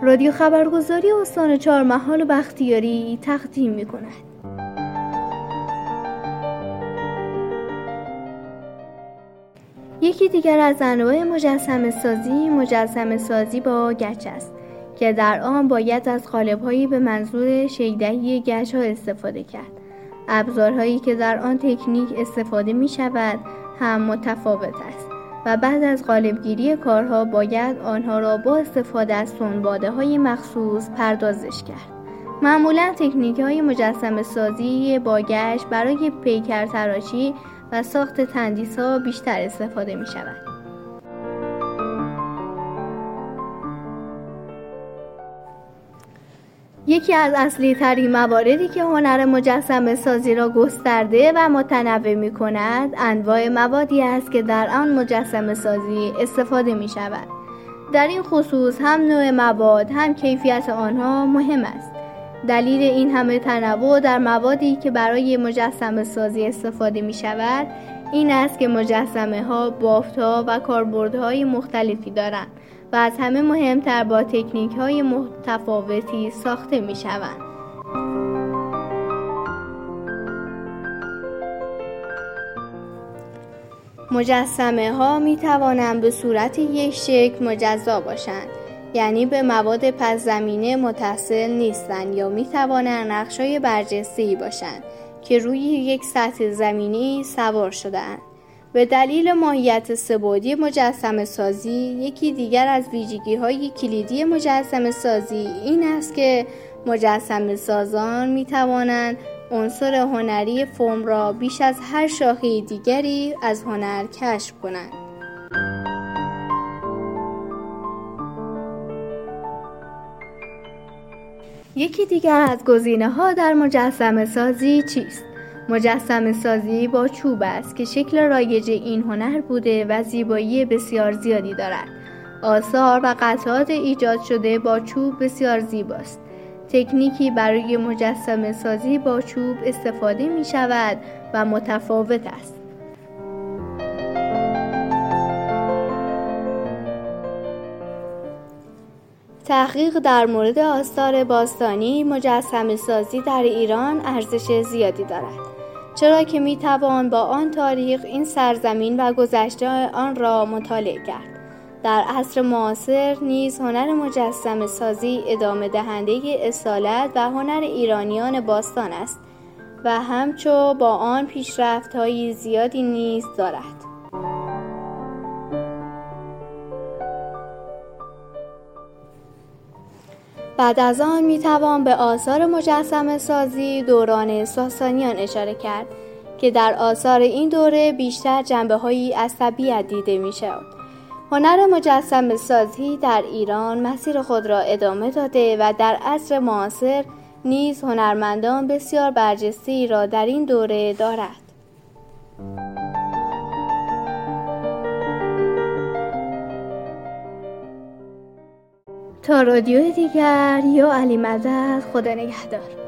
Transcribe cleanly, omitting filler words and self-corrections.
رادیو خبرگزاری استان چهارمحال و بختیاری تقدیم می‌کند. یکی دیگر از انواع مجسمه سازی با گچ است که در آن باید از قالب‌هایی به منظور شیدهی گچ‌ها استفاده کرد. ابزارهایی که در آن تکنیک استفاده می‌شود هم متفاوت است و بعد از قالب‌گیری کارها باید آنها را با استفاده از سنباده‌های مخصوص پردازش کرد. معمولاً تکنیک‌های مجسمه سازی با گچ برای پیکر تراشی و ساخت تندیس‌ها بیشتر استفاده می‌شود. یکی از اصلی ترین مواردی که هنر مجسمه سازی را گسترده و متنوع می کند انواع موادی است که در آن مجسمه سازی استفاده می شود. در این خصوص هم نوع مواد هم کیفیت آنها مهم است. دلیل این همه تنوع در موادی که برای مجسمه سازی استفاده می شود این است که مجسمه ها بافت‌ها و کاربردهای مختلفی دارند و از همه مهمتر با تکنیک‌های متفاوتی ساخته می‌شوند. مجسمه‌ها می‌توانند به صورت یک شکل مجزا باشند، یعنی به مواد پس زمینه متصل نیستند، یا می‌توانند نقش‌های برجسته‌ای باشند که روی یک سطح زمینی سوار شده‌اند. به دلیل ماهیت سه‌بعدی مجسمه سازی، یکی دیگر از ویژگی‌های کلیدی مجسمه سازی این است که مجسمه سازان می‌توانند عنصر هنری فرم را بیش از هر شاخه دیگری از هنر کشف کنند. یکی دیگر از گزینه‌ها در مجسمه سازی چیست؟ مجسمه سازی با چوب است که شکل رایج این هنر بوده و زیبایی بسیار زیادی دارد. آثار و قطعات ایجاد شده با چوب بسیار زیباست. تکنیکی برای مجسمه سازی با چوب استفاده می شود و متفاوت است. تحقیق در مورد آثار باستانی مجسمه سازی در ایران ارزش زیادی دارد، چرا که میتوان با آن تاریخ این سرزمین و گذشته آن را مطالعه کرد. در عصر معاصر نیز هنر مجسمه سازی ادامه دهنده اصالت و هنر ایرانیان باستان است و همچو با آن پیشرفت‌های زیادی نیز دارد. بعد از آن میتوان به آثار مجسمه سازی دوران ساسانیان اشاره کرد که در آثار این دوره بیشتر جنبه‌هایی از طبیعت دیده می‌شود. هنر مجسمه سازی در ایران مسیر خود را ادامه داده و در عصر معاصر نیز هنرمندان بسیار برجسته‌ای را در این دوره دارد. تا رادیو دیگر، یا علی مدد، خدا نگهدار.